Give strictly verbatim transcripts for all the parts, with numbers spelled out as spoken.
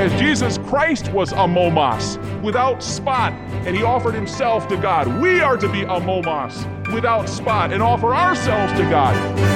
As Jesus Christ was amomos, without spot, and he offered himself to God, we are to be amomos, without spot, and offer ourselves to God.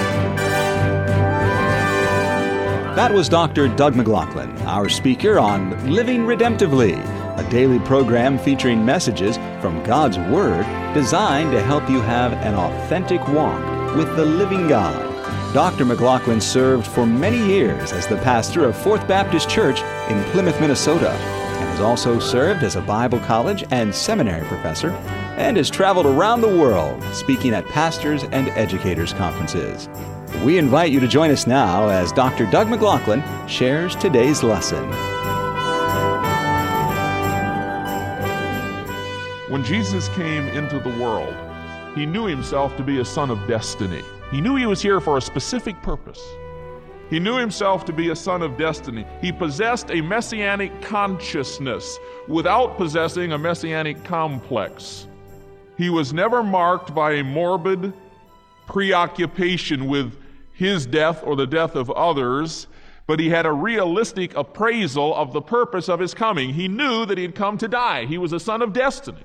That was Doctor Doug McLaughlin, our speaker on Living Redemptively, a daily program featuring messages from God's Word designed to help you have an authentic walk with the living God. Doctor McLaughlin served for many years as the pastor of Fourth Baptist Church in Plymouth, Minnesota, and has also served as a Bible college and seminary professor, and has traveled around the world speaking at pastors' and educators' conferences. We invite you to join us now as Doctor Doug McLaughlin shares today's lesson. When Jesus came into the world, he knew himself to be a son of destiny. He knew he was here for a specific purpose. He knew himself to be a son of destiny. He possessed a messianic consciousness without possessing a messianic complex. He was never marked by a morbid preoccupation with his death or the death of others, but he had a realistic appraisal of the purpose of his coming. He knew that he had come to die. He was a son of destiny.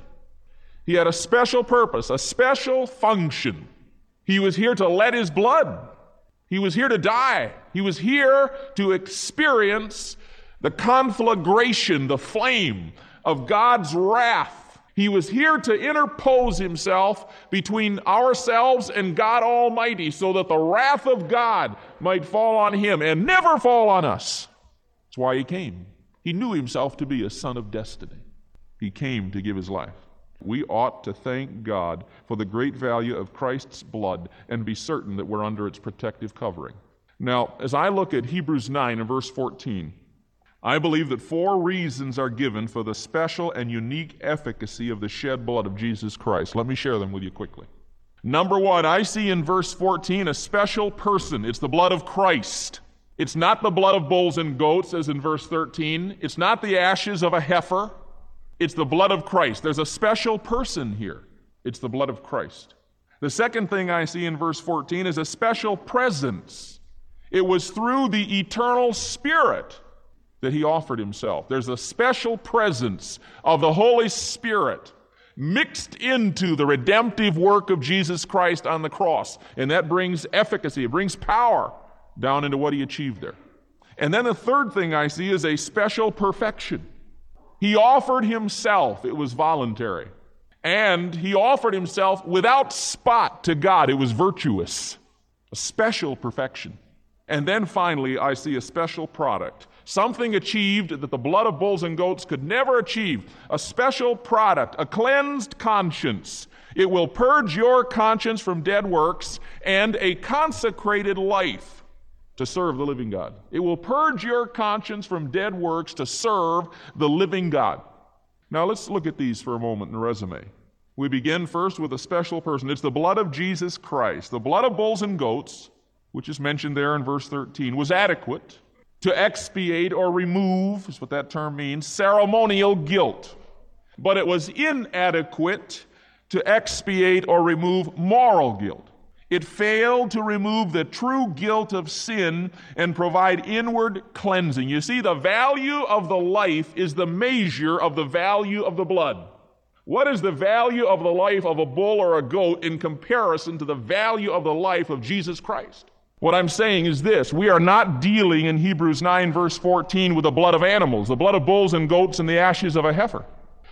He had a special purpose, a special function. He was here to let his blood. He was here to die. He was here to experience the conflagration, the flame of God's wrath. He was here to interpose himself between ourselves and God Almighty so that the wrath of God might fall on him and never fall on us. That's why he came. He knew himself to be a son of destiny. He came to give his life. We ought to thank God for the great value of Christ's blood and be certain that we're under its protective covering. Now, as I look at Hebrews nine and verse fourteen, I believe that four reasons are given for the special and unique efficacy of the shed blood of Jesus Christ. Let me share them with you quickly. Number one, I see in verse fourteen a special person. It's the blood of Christ. It's not the blood of bulls and goats, as in verse thirteen. It's not the ashes of a heifer. It's the blood of Christ. There's a special person here. It's the blood of Christ. The second thing I see in verse fourteen is a special presence. It was through the eternal Spirit that he offered himself. There's a special presence of the Holy Spirit mixed into the redemptive work of Jesus Christ on the cross. And that brings efficacy. It brings power down into what he achieved there. And then the third thing I see is a special perfection. He offered himself. It was voluntary. And he offered himself without spot to God. It was virtuous. A special perfection. And then finally, I see a special product. Something achieved that the blood of bulls and goats could never achieve. A special product, a cleansed conscience. It will purge your conscience from dead works and a consecrated life to serve the living God. It will purge your conscience from dead works to serve the living God. Now let's look at these for a moment in the resume. We begin first with a special person. It's the blood of Jesus Christ. The blood of bulls and goats, which is mentioned there in verse thirteen, was adequate to expiate or remove, is what that term means, ceremonial guilt. But it was inadequate to expiate or remove moral guilt. It failed to remove the true guilt of sin and provide inward cleansing. You see, the value of the life is the measure of the value of the blood. What is the value of the life of a bull or a goat in comparison to the value of the life of Jesus Christ? What I'm saying is this: we are not dealing in Hebrews nine verse fourteen with the blood of animals, the blood of bulls and goats and the ashes of a heifer.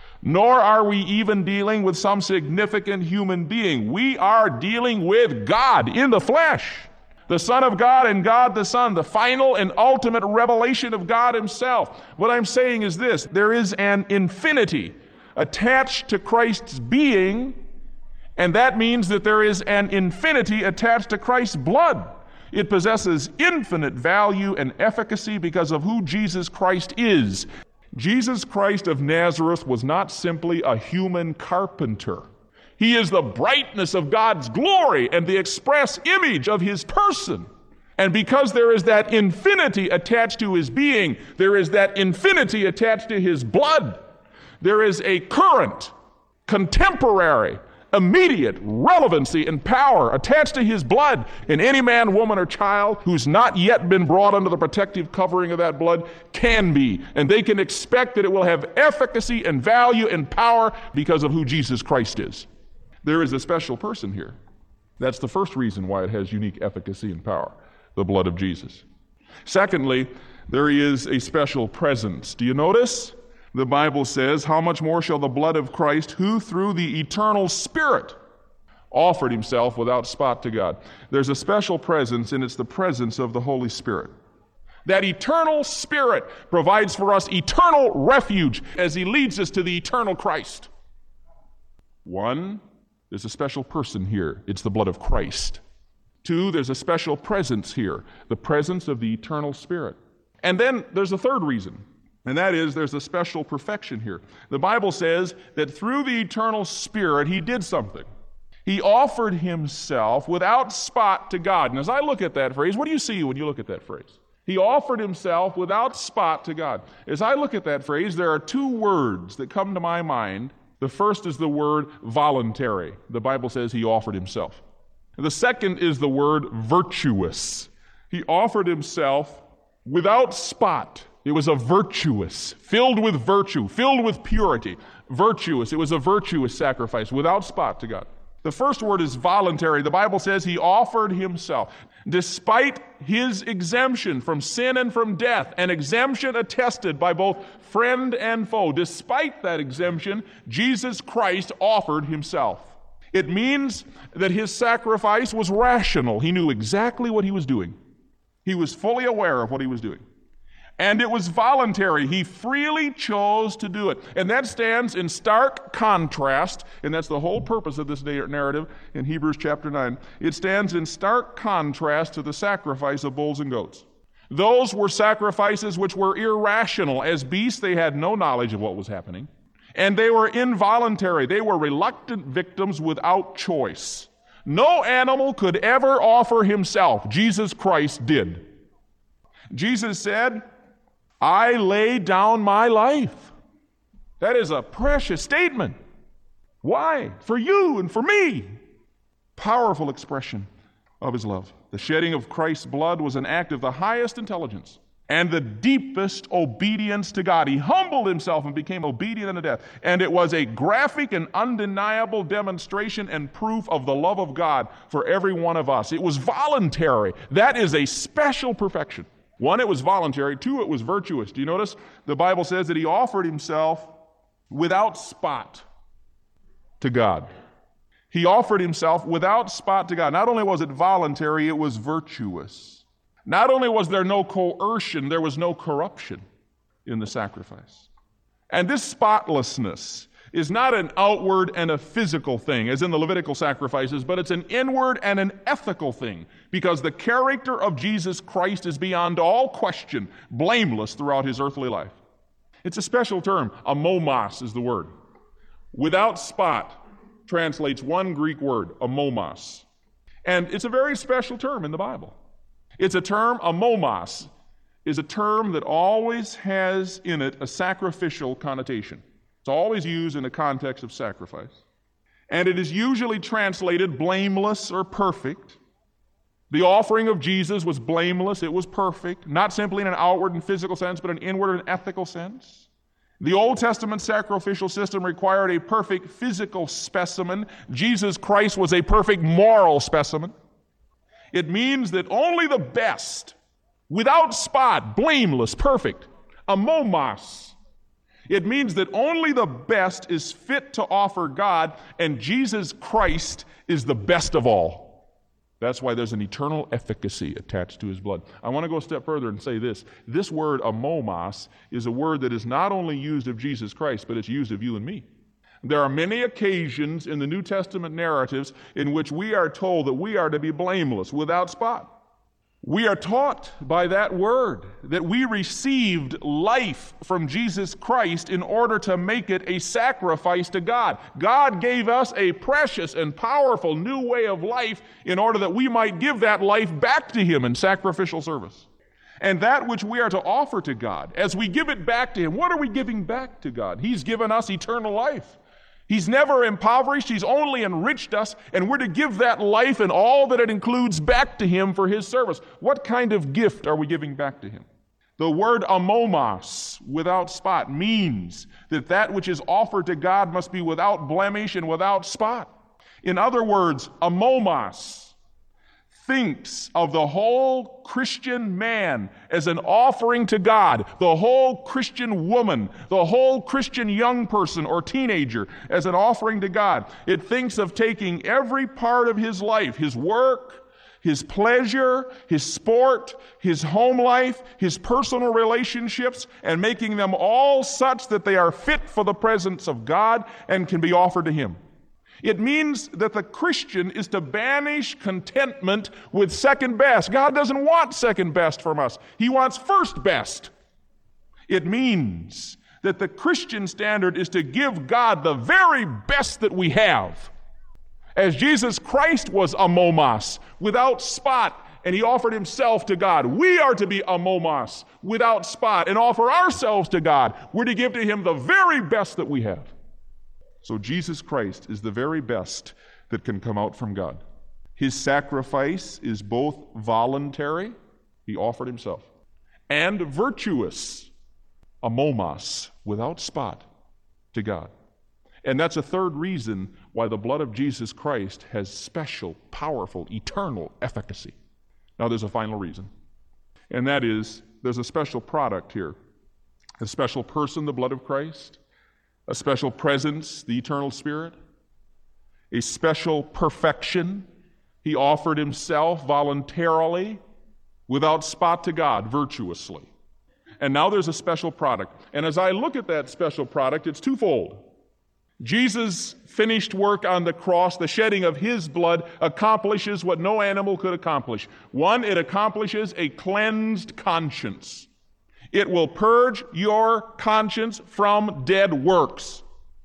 Nor are we even dealing with some significant human being. We are dealing with God in the flesh, the Son of God and God the Son, the final and ultimate revelation of God himself. What I'm saying is this: there is an infinity attached to Christ's being, and that means that there is an infinity attached to Christ's blood. It possesses infinite value and efficacy because of who Jesus Christ is. Jesus Christ of Nazareth was not simply a human carpenter. He is the brightness of God's glory and the express image of his person. And because there is that infinity attached to his being, there is that infinity attached to his blood. There is a current, contemporary, immediate relevancy and power attached to his blood. And any man, woman, or child who's not yet been brought under the protective covering of that blood can be. And they can expect that it will have efficacy and value and power because of who Jesus Christ is. There is a special person here. That's the first reason why it has unique efficacy and power, the blood of Jesus. Secondly, there is a special presence. Do you notice? The Bible says, how much more shall the blood of Christ, who through the eternal Spirit offered himself without spot to God. There's a special presence, and it's the presence of the Holy Spirit. That eternal Spirit provides for us eternal refuge as he leads us to the eternal Christ. One, there's a special person here. It's the blood of Christ. Two, there's a special presence here, the presence of the eternal Spirit. And then there's a third reason. And that is, there's a special perfection here. The Bible says that through the eternal Spirit, he did something. He offered himself without spot to God. And as I look at that phrase, what do you see when you look at that phrase? He offered himself without spot to God. As I look at that phrase, there are two words that come to my mind. The first is the word voluntary. The Bible says he offered himself. The second is the word virtuous. He offered himself without spot. It was a virtuous, filled with virtue, filled with purity, virtuous. It was a virtuous sacrifice without spot to God. The first word is voluntary. The Bible says he offered himself. Despite his exemption from sin and from death, an exemption attested by both friend and foe, despite that exemption, Jesus Christ offered himself. It means that his sacrifice was rational. He knew exactly what he was doing. He was fully aware of what he was doing. And it was voluntary. He freely chose to do it. And that stands in stark contrast, and that's the whole purpose of this narrative in Hebrews chapter nine. It stands in stark contrast to the sacrifice of bulls and goats. Those were sacrifices which were irrational. As beasts, they had no knowledge of what was happening. And they were involuntary. They were reluctant victims without choice. No animal could ever offer himself. Jesus Christ did. Jesus said, I lay down my life. That is a precious statement. Why? For you and for me. Powerful expression of his love. The shedding of Christ's blood was an act of the highest intelligence and the deepest obedience to God. He humbled himself and became obedient unto death. And it was a graphic and undeniable demonstration and proof of the love of God for every one of us. It was voluntary. That is a special perfection. One, it was voluntary. Two, it was virtuous. Do you notice? The Bible says that he offered himself without spot to God. He offered himself without spot to God. Not only was it voluntary, it was virtuous. Not only was there no coercion, there was no corruption in the sacrifice. And this spotlessness is not an outward and a physical thing, as in the Levitical sacrifices, but it's an inward and an ethical thing, because the character of Jesus Christ is beyond all question blameless throughout his earthly life. It's a special term. Amomos is the word. Without spot translates one Greek word, amomos. And it's a very special term in the Bible. It's a term, amomos, is a term that always has in it a sacrificial connotation. It's always used in the context of sacrifice. And it is usually translated blameless or perfect. The offering of Jesus was blameless. It was perfect, not simply in an outward and physical sense, but an inward and ethical sense. The Old Testament sacrificial system required a perfect physical specimen. Jesus Christ was a perfect moral specimen. It means that only the best, without spot, blameless, perfect, amomos. It means that only the best is fit to offer God, and Jesus Christ is the best of all. That's why there's an eternal efficacy attached to his blood. I want to go a step further and say this. This word amomos is a word that is not only used of Jesus Christ, but it's used of you and me. There are many occasions in the New Testament narratives in which we are told that we are to be blameless, without spot. We are taught by that word that we received life from Jesus Christ in order to make it a sacrifice to God. God gave us a precious and powerful new way of life in order that we might give that life back to him in sacrificial service. And that which we are to offer to God, as we give it back to him, what are we giving back to God? He's given us eternal life. He's never impoverished. He's only enriched us, and we're to give that life and all that it includes back to Him for His service. What kind of gift are we giving back to Him? The word amomos, without spot, means that that which is offered to God must be without blemish and without spot. In other words, amomos thinks of the whole Christian man as an offering to God, the whole Christian woman, the whole Christian young person or teenager as an offering to God. It thinks of taking every part of his life, his work, his pleasure, his sport, his home life, his personal relationships, and making them all such that they are fit for the presence of God and can be offered to Him. It means that the Christian is to banish contentment with second best. God doesn't want second best from us. He wants first best. It means that the Christian standard is to give God the very best that we have. As Jesus Christ was amomos, without spot, and He offered Himself to God, we are to be amomos, without spot, and offer ourselves to God. We're to give to Him the very best that we have. So Jesus Christ is the very best that can come out from God. His sacrifice is both voluntary, He offered Himself, and virtuous, amomos, without spot, to God. And that's a third reason why the blood of Jesus Christ has special, powerful, eternal efficacy. Now there's a final reason, and that is there's a special product here, a special person, the blood of Christ, a special presence, the eternal Spirit, a special perfection. He offered Himself voluntarily, without spot to God, virtuously. And now there's a special product. And as I look at that special product, it's twofold. Jesus' finished work on the cross, the shedding of His blood, accomplishes what no animal could accomplish. One, it accomplishes a cleansed conscience. It will purge your conscience from dead works.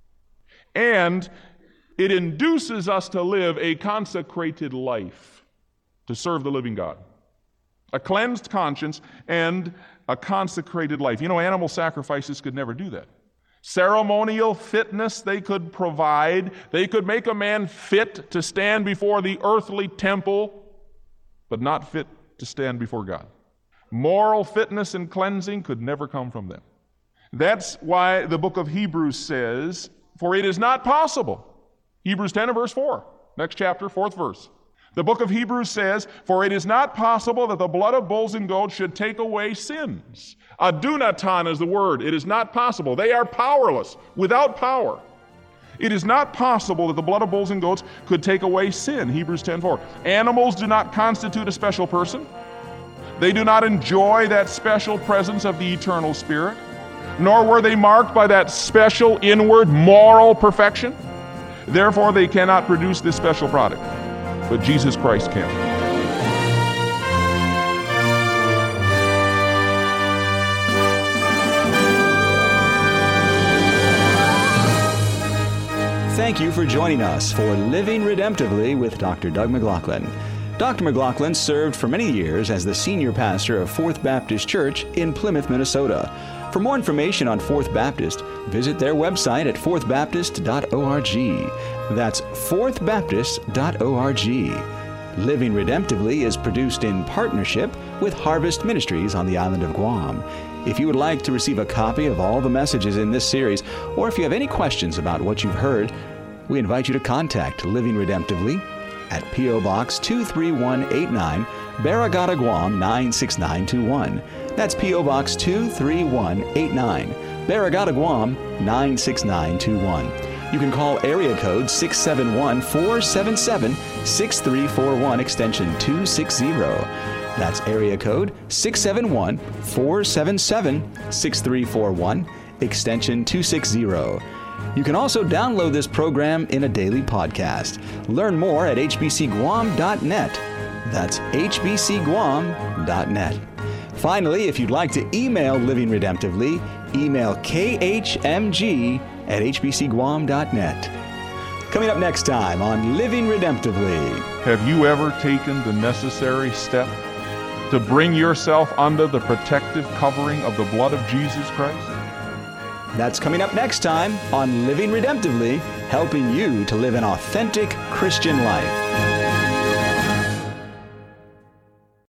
And it induces us to live a consecrated life to serve the living God. A cleansed conscience and a consecrated life. You know, animal sacrifices could never do that. Ceremonial fitness they could provide. They could make a man fit to stand before the earthly temple, but not fit to stand before God. Moral fitness and cleansing could never come from them. That's why the book of Hebrews says, for it is not possible. Hebrews ten and verse four, next chapter, fourth verse. The book of Hebrews says, for it is not possible that the blood of bulls and goats should take away sins. Adunatan is the word. It is not possible. They are powerless, without power. It is not possible that the blood of bulls and goats could take away sin. Hebrews ten four. Animals do not constitute a special person. They do not enjoy that special presence of the eternal Spirit, nor were they marked by that special inward moral perfection. Therefore, they cannot produce this special product. But Jesus Christ can. Thank you for joining us for Living Redemptively with Doctor Doug McLaughlin. Doctor McLaughlin served for many years as the senior pastor of Fourth Baptist Church in Plymouth, Minnesota. For more information on Fourth Baptist, visit their website at fourth baptist dot org. That's fourth baptist dot org. Living Redemptively is produced in partnership with Harvest Ministries on the island of Guam. If you would like to receive a copy of all the messages in this series, or if you have any questions about what you've heard, we invite you to contact Living Redemptively at P O. Box two three one eight nine, Barragata, Guam nine six nine two one. That's P O. Box two three one eight nine, Barragata, Guam nine six nine two one. You can call area code six seven one, four seven seven, six three four one, extension two sixty. That's area code six seven one, four seven seven, six three four one, extension two sixty. You can also download this program in a daily podcast. Learn more at h b c guam dot net. That's h b c guam dot net. Finally, if you'd like to email Living Redemptively, email k h m g at h b c guam dot net. Coming up next time on Living Redemptively. Have you ever taken the necessary step to bring yourself under the protective covering of the blood of Jesus Christ? That's coming up next time on Living Redemptively. helping you to live an authentic Christian life.